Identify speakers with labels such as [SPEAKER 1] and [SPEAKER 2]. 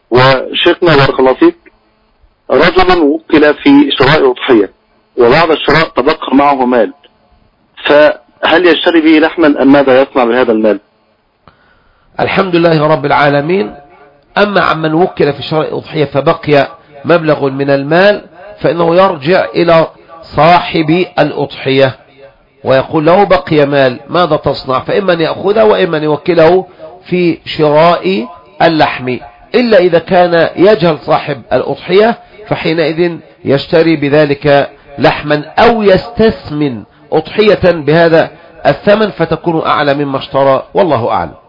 [SPEAKER 1] وشيخنا بارك الله فيك، رجل وكل في شراء أضحية وبعد الشراء تبقى معه مال، فهل يشتري به لحما أم ماذا يصنع بهذا المال؟
[SPEAKER 2] الحمد لله رب العالمين. أما عمن وكل في شراء أضحية فبقي مبلغ من المال فإنه يرجع إلى صاحب الأضحية ويقول له بقي مال ماذا تصنع، فإما أن يأخذه وإما أن يوكله في شراء اللحم، إلا إذا كان يجهل صاحب الأضحية فحينئذ يشتري بذلك لحما أو يستثمن أضحية بهذا الثمن فتكون أعلى مما اشترى، والله أعلم.